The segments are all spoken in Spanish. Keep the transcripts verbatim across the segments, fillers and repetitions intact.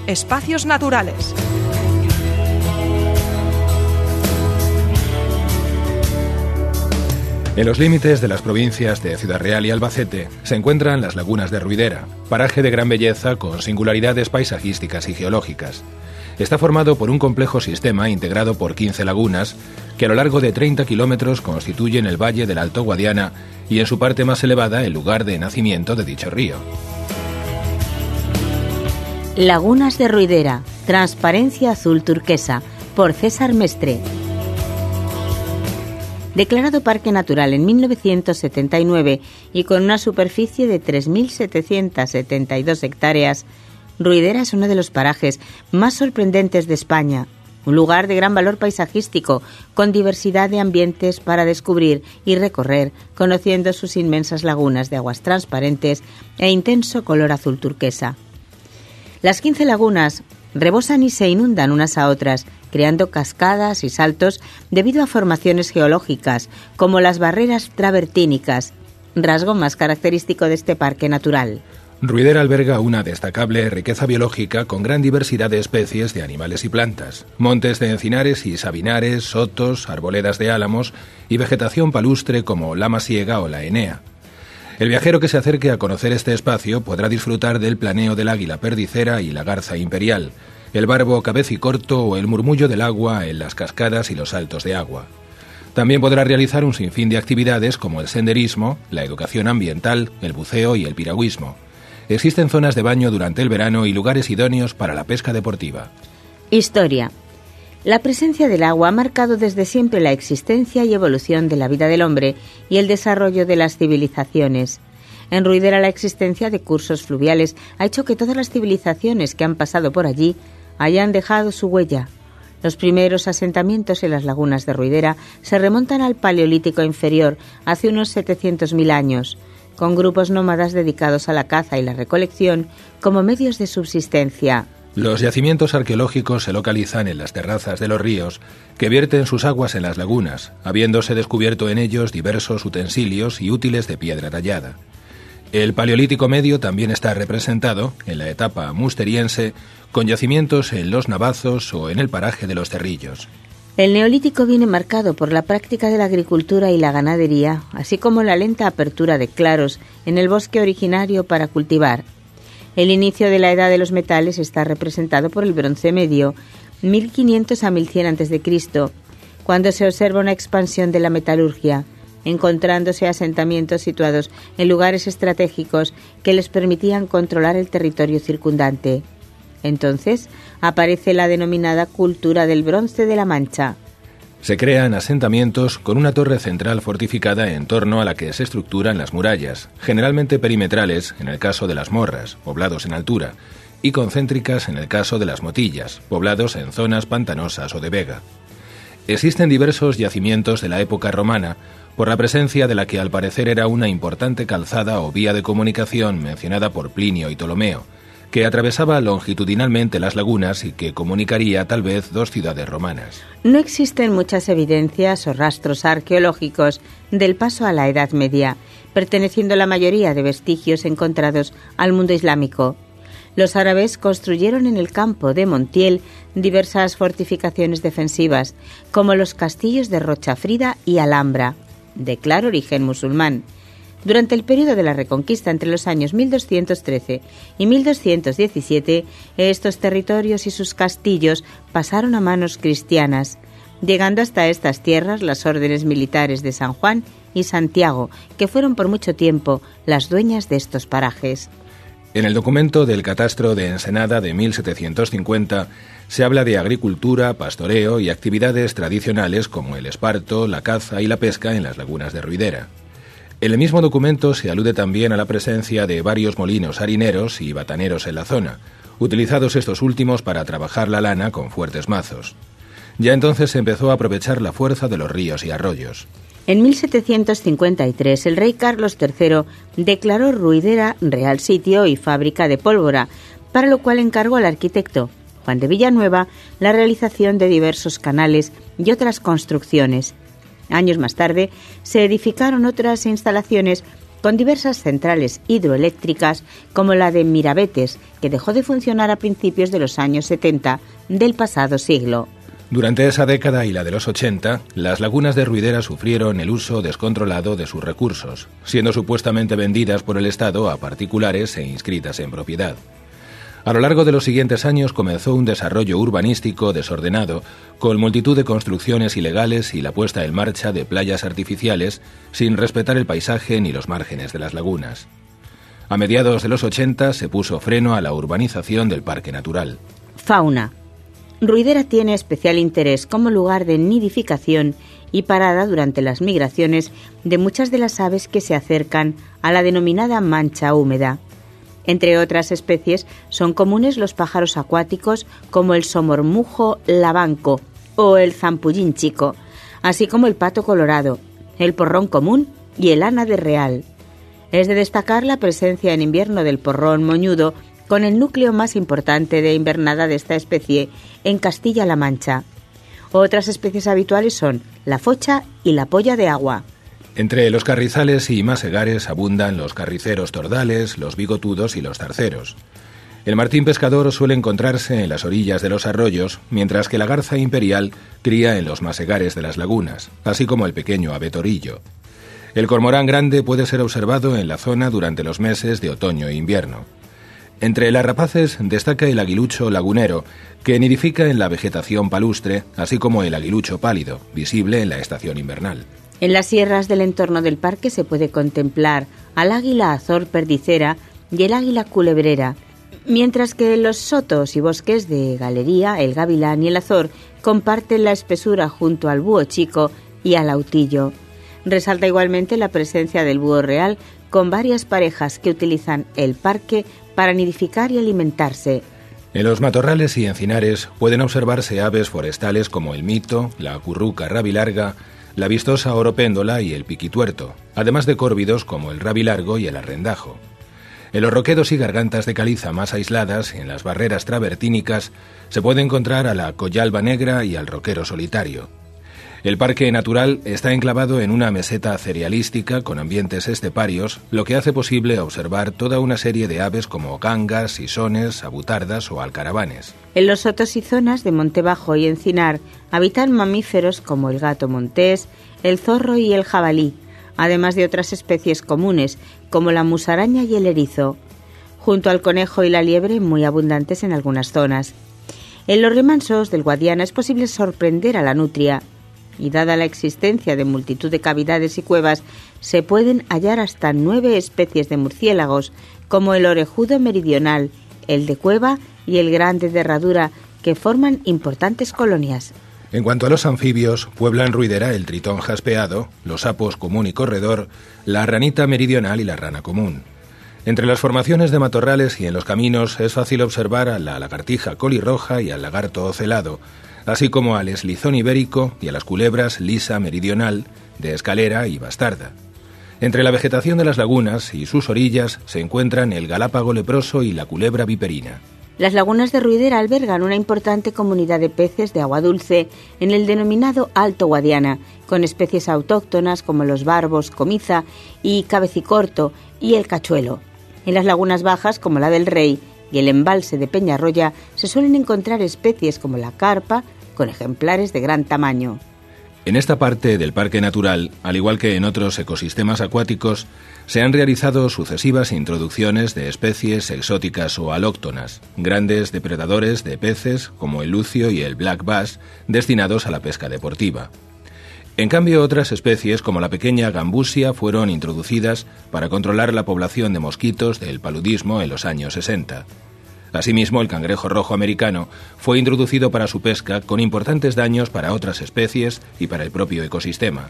Espacios Naturales. En los límites de las provincias de Ciudad Real y Albacete se encuentran las lagunas de Ruidera, paraje de gran belleza con singularidades paisajísticas y geológicas. Está formado por un complejo sistema integrado por quince lagunas que a lo largo de treinta kilómetros constituyen el valle del Alto Guadiana y en su parte más elevada el lugar de nacimiento de dicho río. Lagunas de Ruidera, transparencia azul turquesa, por César Mestre. Declarado Parque Natural en mil novecientos setenta y nueve y con una superficie de tres mil setecientas setenta y dos hectáreas, Ruidera es uno de los parajes más sorprendentes de España, un lugar de gran valor paisajístico, con diversidad de ambientes para descubrir y recorrer, conociendo sus inmensas lagunas de aguas transparentes e intenso color azul turquesa. Las quince lagunas rebosan y se inundan unas a otras, creando cascadas y saltos debido a formaciones geológicas, como las barreras travertínicas, rasgo más característico de este parque natural. Ruidera alberga una destacable riqueza biológica con gran diversidad de especies de animales y plantas, montes de encinares y sabinares, sotos, arboledas de álamos y vegetación palustre como la masiega o la enea. El viajero que se acerque a conocer este espacio podrá disfrutar del planeo del águila perdicera y la garza imperial, el barbo cabecicorto o el murmullo del agua en las cascadas y los saltos de agua. También podrá realizar un sinfín de actividades como el senderismo, la educación ambiental, el buceo y el piragüismo. Existen zonas de baño durante el verano y lugares idóneos para la pesca deportiva. Historia. La presencia del agua ha marcado desde siempre la existencia y evolución de la vida del hombre y el desarrollo de las civilizaciones. En Ruidera la existencia de cursos fluviales ha hecho que todas las civilizaciones que han pasado por allí hayan dejado su huella. Los primeros asentamientos en las lagunas de Ruidera se remontan al Paleolítico inferior, hace unos setecientos mil años, con grupos nómadas dedicados a la caza y la recolección como medios de subsistencia. Los yacimientos arqueológicos se localizan en las terrazas de los ríos que vierten sus aguas en las lagunas, habiéndose descubierto en ellos diversos utensilios y útiles de piedra tallada. El Paleolítico medio también está representado, en la etapa musteriense, con yacimientos en los Navazos o en el paraje de los Cerrillos. El Neolítico viene marcado por la práctica de la agricultura y la ganadería, así como la lenta apertura de claros en el bosque originario para cultivar. El inicio de la Edad de los Metales está representado por el Bronce Medio, mil quinientos a mil cien antes de Cristo, cuando se observa una expansión de la metalurgia, encontrándose asentamientos situados en lugares estratégicos que les permitían controlar el territorio circundante. Entonces aparece la denominada cultura del bronce de la Mancha. Se crean asentamientos con una torre central fortificada en torno a la que se estructuran las murallas, generalmente perimetrales en el caso de las morras, poblados en altura, y concéntricas en el caso de las motillas, poblados en zonas pantanosas o de vega. Existen diversos yacimientos de la época romana, por la presencia de la que al parecer era una importante calzada o vía de comunicación mencionada por Plinio y Ptolomeo, que atravesaba longitudinalmente las lagunas y que comunicaría tal vez dos ciudades romanas. No existen muchas evidencias o rastros arqueológicos del paso a la Edad Media, perteneciendo la mayoría de vestigios encontrados al mundo islámico. Los árabes construyeron en el campo de Montiel diversas fortificaciones defensivas, como los castillos de Rochafrida y Alhambra, de claro origen musulmán. Durante el periodo de la Reconquista, entre los años mil doscientos trece y mil doscientos diecisiete, estos territorios y sus castillos pasaron a manos cristianas, llegando hasta estas tierras las órdenes militares de San Juan y Santiago, que fueron por mucho tiempo las dueñas de estos parajes. En el documento del Catastro de Ensenada de mil setecientos cincuenta se habla de agricultura, pastoreo y actividades tradicionales como el esparto, la caza y la pesca en las lagunas de Ruidera. En el mismo documento se alude también a la presencia de varios molinos harineros y bataneros en la zona, utilizados estos últimos para trabajar la lana con fuertes mazos. Ya entonces se empezó a aprovechar la fuerza de los ríos y arroyos. En mil setecientos cincuenta y tres, el rey Carlos tercero declaró Ruidera real sitio y fábrica de pólvora, para lo cual encargó al arquitecto Juan de Villanueva la realización de diversos canales y otras construcciones. Años más tarde se edificaron otras instalaciones con diversas centrales hidroeléctricas como la de Mirabetes, que dejó de funcionar a principios de los años setenta del pasado siglo. Durante esa década y la de los ochenta, las lagunas de Ruidera sufrieron el uso descontrolado de sus recursos, siendo supuestamente vendidas por el Estado a particulares e inscritas en propiedad. A lo largo de los siguientes años comenzó un desarrollo urbanístico desordenado, con multitud de construcciones ilegales y la puesta en marcha de playas artificiales sin respetar el paisaje ni los márgenes de las lagunas. A mediados de los ochenta se puso freno a la urbanización del parque natural. Fauna. Ruidera tiene especial interés como lugar de nidificación y parada durante las migraciones de muchas de las aves que se acercan a la denominada mancha húmeda. Entre otras especies son comunes los pájaros acuáticos como el somormujo lavanco o el zampullín chico, así como el pato colorado, el porrón común y el ánade real. Es de destacar la presencia en invierno del porrón moñudo, con el núcleo más importante de invernada de esta especie en Castilla-La Mancha. Otras especies habituales son la focha y la polla de agua. Entre los carrizales y masegares abundan los carriceros tordales, los bigotudos y los zarceros. El martín pescador suele encontrarse en las orillas de los arroyos, mientras que la garza imperial cría en los masegares de las lagunas, así como el pequeño abetorillo. El cormorán grande puede ser observado en la zona durante los meses de otoño e invierno. Entre las rapaces destaca el aguilucho lagunero, que nidifica en la vegetación palustre, así como el aguilucho pálido, visible en la estación invernal. En las sierras del entorno del parque se puede contemplar al águila azor perdicera y el águila culebrera, mientras que en los sotos y bosques de galería el gavilán y el azor comparten la espesura junto al búho chico y al autillo. Resalta igualmente la presencia del búho real, con varias parejas que utilizan el parque para nidificar y alimentarse. En los matorrales y encinares pueden observarse aves forestales como el mito, la curruca rabilarga, la vistosa oropéndola y el piquituerto, además de córvidos como el rabilargo y el arrendajo. En los roquedos y gargantas de caliza más aisladas, en las barreras travertínicas, se puede encontrar a la collalba negra y al roquero solitario. El parque natural está enclavado en una meseta cerealística con ambientes esteparios, lo que hace posible observar toda una serie de aves como gangas, sisones, abutardas o alcaravanes. En los sotos y zonas de monte bajo y encinar habitan mamíferos como el gato montés, el zorro y el jabalí, además de otras especies comunes como la musaraña y el erizo, junto al conejo y la liebre muy abundantes en algunas zonas. En los remansos del Guadiana es posible sorprender a la nutria, y dada la existencia de multitud de cavidades y cuevas, se pueden hallar hasta nueve especies de murciélagos, como el orejudo meridional, el de cueva y el grande de herradura, que forman importantes colonias. En cuanto a los anfibios, pueblan Ruidera el tritón jaspeado, los sapos común y corredor, la ranita meridional y la rana común. Entre las formaciones de matorrales y en los caminos es fácil observar a la lagartija colirroja y al lagarto ocelado, así como al eslizón ibérico y a las culebras lisa meridional, de escalera y bastarda. Entre la vegetación de las lagunas y sus orillas se encuentran el galápago leproso y la culebra viperina. Las lagunas de Ruidera albergan una importante comunidad de peces de agua dulce en el denominado Alto Guadiana, con especies autóctonas como los barbos, comiza y cabecicorto y el cachuelo. En las lagunas bajas, como la del Rey y el embalse de Peñarroya, se suelen encontrar especies como la carpa, con ejemplares de gran tamaño. En esta parte del parque natural, al igual que en otros ecosistemas acuáticos, se han realizado sucesivas introducciones de especies exóticas o alóctonas, grandes depredadores de peces como el lucio y el black bass, destinados a la pesca deportiva. En cambio, otras especies como la pequeña gambusia fueron introducidas para controlar la población de mosquitos del paludismo en los años sesenta. Asimismo, el cangrejo rojo americano fue introducido para su pesca, con importantes daños para otras especies y para el propio ecosistema.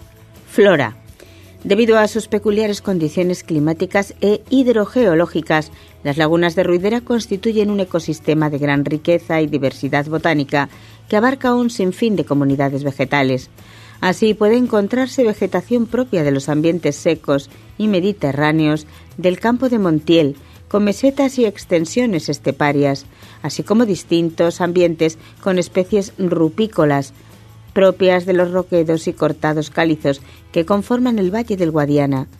Flora. Debido a sus peculiares condiciones climáticas e hidrogeológicas, las lagunas de Ruidera constituyen un ecosistema de gran riqueza y diversidad botánica que abarca un sinfín de comunidades vegetales. Así puede encontrarse vegetación propia de los ambientes secos y mediterráneos del campo de Montiel, con mesetas y extensiones esteparias, así como distintos ambientes con especies rupícolas, propias de los roquedos y cortados calizos que conforman el Valle del Guadiana.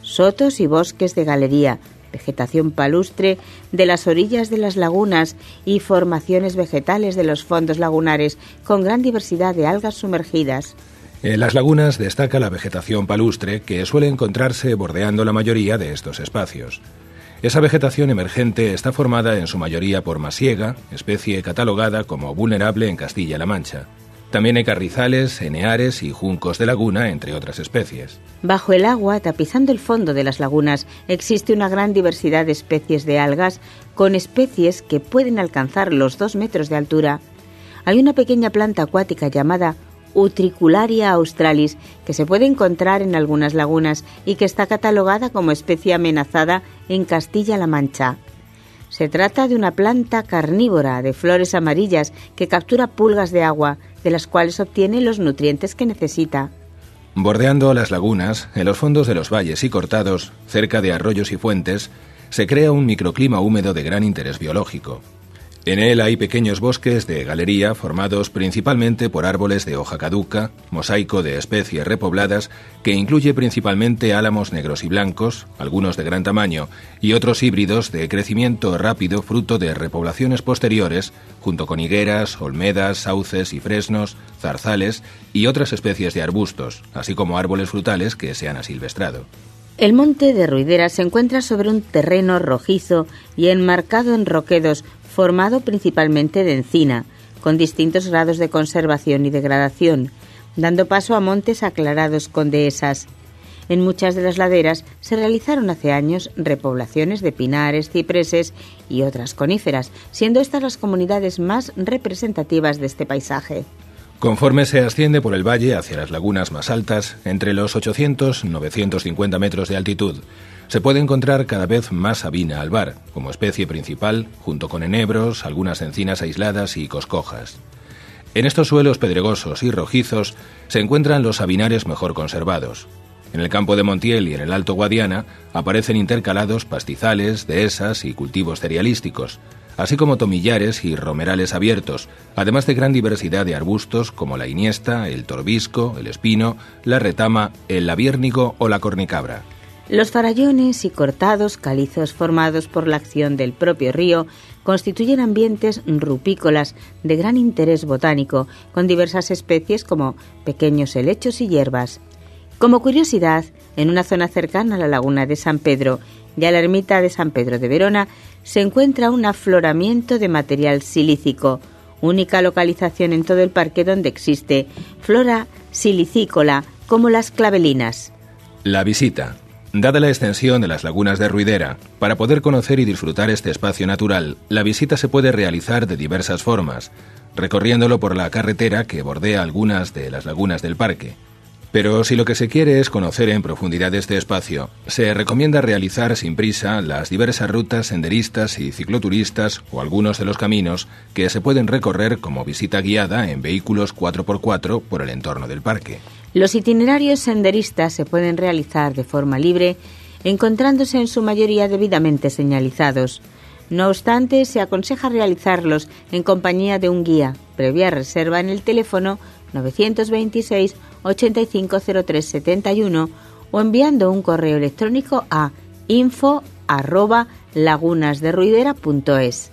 sotos y bosques de galería, vegetación palustre de las orillas de las lagunas y formaciones vegetales de los fondos lagunares con gran diversidad de algas sumergidas. En las lagunas destaca la vegetación palustre que suele encontrarse bordeando la mayoría de estos espacios. Esa vegetación emergente está formada en su mayoría por masiega, especie catalogada como vulnerable en Castilla-La Mancha. También hay carrizales, eneares y juncos de laguna, entre otras especies. Bajo el agua, tapizando el fondo de las lagunas, existe una gran diversidad de especies de algas, con especies que pueden alcanzar los dos metros de altura. Hay una pequeña planta acuática llamada Utricularia australis, que se puede encontrar en algunas lagunas y que está catalogada como especie amenazada en Castilla-La Mancha. Se trata de una planta carnívora de flores amarillas que captura pulgas de agua, de las cuales obtiene los nutrientes que necesita. Bordeando las lagunas, en los fondos de los valles y cortados, cerca de arroyos y fuentes, se crea un microclima húmedo de gran interés biológico. En él hay pequeños bosques de galería formados principalmente por árboles de hoja caduca, mosaico de especies repobladas que incluye principalmente álamos negros y blancos, algunos de gran tamaño, y otros híbridos de crecimiento rápido fruto de repoblaciones posteriores, junto con higueras, olmedas, sauces y fresnos, zarzales y otras especies de arbustos, así como árboles frutales que se han asilvestrado. El monte de Ruidera se encuentra sobre un terreno rojizo y enmarcado en roquedos, formado principalmente de encina, con distintos grados de conservación y degradación, dando paso a montes aclarados con dehesas. En muchas de las laderas se realizaron hace años repoblaciones de pinares, cipreses y otras coníferas, siendo estas las comunidades más representativas de este paisaje. Conforme se asciende por el valle hacia las lagunas más altas, entre los ochocientos y novecientos cincuenta metros de altitud, se puede encontrar cada vez más sabina albar, como especie principal, junto con enebros, algunas encinas aisladas y coscojas. En estos suelos pedregosos y rojizos se encuentran los sabinares mejor conservados. En el campo de Montiel y en el Alto Guadiana aparecen intercalados pastizales, dehesas y cultivos cerealísticos, así como tomillares y romerales abiertos, además de gran diversidad de arbustos como la iniesta, el torbisco, el espino, la retama, el labiérnigo o la cornicabra. Los farallones y cortados calizos formados por la acción del propio río constituyen ambientes rupícolas de gran interés botánico, con diversas especies como pequeños helechos y hierbas. Como curiosidad, en una zona cercana a la laguna de San Pedro y a la ermita de San Pedro de Verona se encuentra un afloramiento de material silícico, única localización en todo el parque donde existe flora silicícola como las clavelinas. La visita. Dada la extensión de las lagunas de Ruidera, para poder conocer y disfrutar este espacio natural, la visita se puede realizar de diversas formas, recorriéndolo por la carretera que bordea algunas de las lagunas del parque. Pero si lo que se quiere es conocer en profundidad este espacio, se recomienda realizar sin prisa las diversas rutas senderistas y cicloturistas o algunos de los caminos que se pueden recorrer como visita guiada en vehículos cuatro por cuatro por el entorno del parque. Los itinerarios senderistas se pueden realizar de forma libre, encontrándose en su mayoría debidamente señalizados. No obstante, se aconseja realizarlos en compañía de un guía, previa reserva en el teléfono novecientos veintiséis, ochenta y cinco cero tres setenta y uno o enviando un correo electrónico a info arroba lagunasderruidera punto es.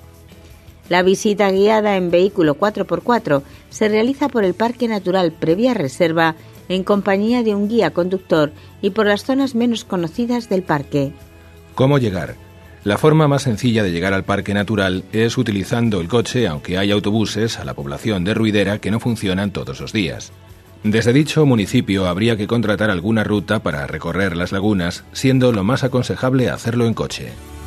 La visita guiada en vehículo cuatro por cuatro se realiza por el Parque Natural previa reserva en compañía de un guía conductor y por las zonas menos conocidas del parque. ¿Cómo llegar? La forma más sencilla de llegar al Parque Natural es utilizando el coche, aunque hay autobuses a la población de Ruidera que no funcionan todos los días. Desde dicho municipio habría que contratar alguna ruta para recorrer las lagunas, siendo lo más aconsejable hacerlo en coche.